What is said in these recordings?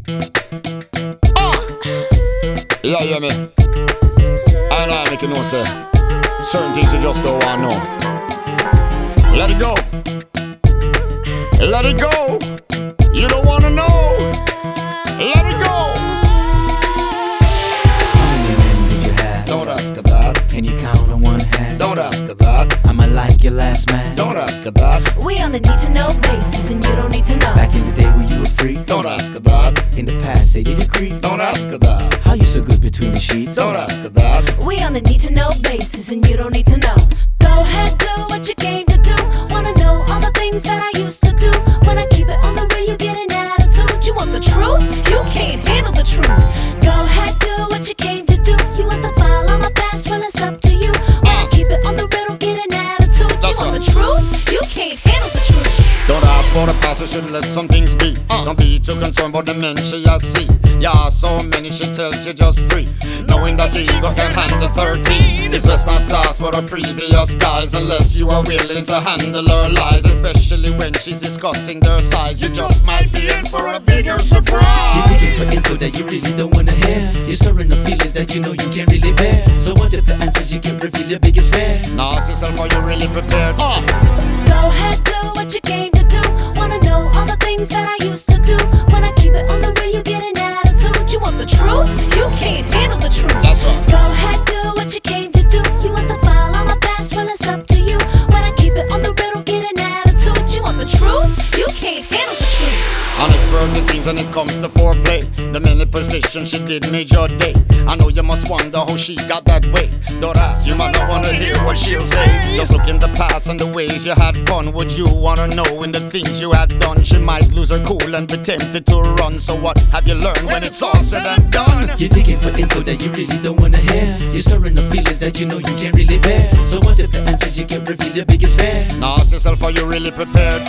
Yeah, yeah, me. And I make you know, say certain things you just don't want to know. Let it go. Let it go. You don't want to know. Let it go. How many men did you have? Don't ask her that. Can you count on one hand? Don't ask her that. Am I like your last man? Don't ask her that. We on a need to know basis, and you don't need to know. Back in the day when you were free? Don't ask her that. In the past, say did you creep? Don't ask her that. How you so good between the sheets? Don't ask her that. We on a need to know basis, and you don't need to know. Go ahead, do what you came to do. Wanna know all the things that I used to do? When I keep it on the real, you get an attitude. You want the truth? You can't handle the truth. Go ahead, do what you came to do. You want the file on my past? Well, it's up to you. When I keep it on the real, get an attitude. You That's want right. the truth? You can't handle the truth. Don't ask for the past, you should let some things be. Don't be too concerned about the men she has see. Yeah, so many she tells you just 3. Knowing that ego can handle 13. It's best not to ask for the previous guys unless you are willing to handle her lies. Especially when she's discussing their size. You just might be in for a bigger You're surprise. digging for info that you really don't wanna hear. You're stirring up feelings that you know you can't really bear. So what if the answers you get reveal your biggest fear? Now ask yourself, are you really prepared? Go ahead, do what you came to do. Wanna know all the things that I used to do? When I keep it on the real, you get an attitude. You want the truth? You can't handle the truth. That's right. Go ahead, do what you came to do. You want the file on my past? Well, it's up to you. When I keep it on the real, get an attitude. You want the truth? You can't handle the truth. An expert it seems when it comes to foreplay. The minute position she did made your day. I know you must wonder how she got that way. Don't ask, you might not wanna hear what she'll say. Just look in the past and the ways you had fun. Would you wanna know in the things you had done? She might lose her cool and be tempted to run. So what have you learned when it's all said and done? You're digging for info that you really don't wanna hear. You're stirring up feelings that you know you can't really bear. So what if the answers you get reveal your biggest fear? Now ask yourself, are you really prepared?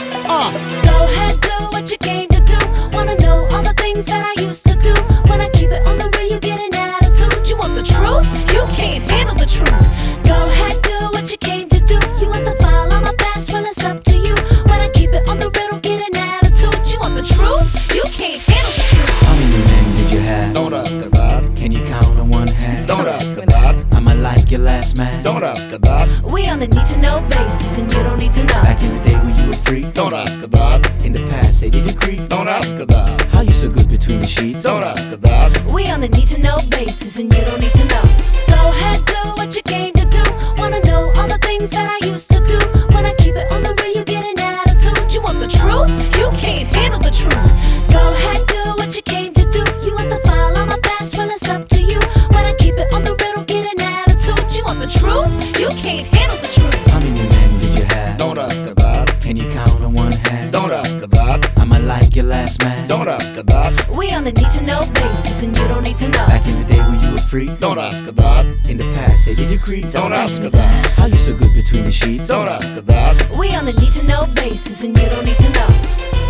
Go ahead, do what you came to do. Wanna know all the things that I used to do? When I keep it on the real, you get an attitude. You want the truth? You can't handle the truth. Go ahead, do what you came to do. You want the file on my past? Well, it's up to you. When I keep it on the real, get an attitude. You want the truth? You can't handle the truth. How many men did you have? Don't ask her that. Can you count on one hand? Don't ask her that. Am I like your last man? Don't ask her that. We on a need to know basis, and you don't need to know. Back in the day when you were free? Don't ask her that. In the past, say did you creep? Don't ask her that. How you so good between the sheets? Don't ask her that. We on a need to know basis, and you don't need to know. Go ahead, do what you came to do. Wanna know all the things that I used to do? When I keep it on the real, you get an attitude. You want the truth? You can't handle the truth. Go ahead, do what you came to do. You want the file on my past? Well, it's up to you. When I keep it on the real, get an attitude. You want the truth? You can't handle the truth. How many men did you have? Don't ask her that. Can you count on one hand? Don't ask her that. Am I like your last man? Don't ask her that. We on a need to know basis, and you don't need to know. Back in the day when you were free? Don't ask her that. In the past, say did you creep? Don't ask her that. How you so good between the sheets? Don't ask her that. We on a need to know basis, and you don't need to know.